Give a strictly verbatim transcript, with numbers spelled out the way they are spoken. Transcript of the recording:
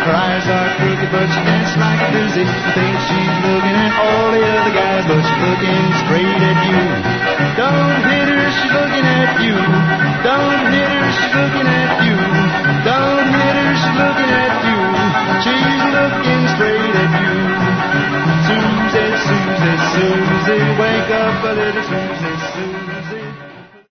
Her eyes are crooked, but she dances like a doozy. She thinks she's looking at all the other guys, but she's looking straight at you. Don't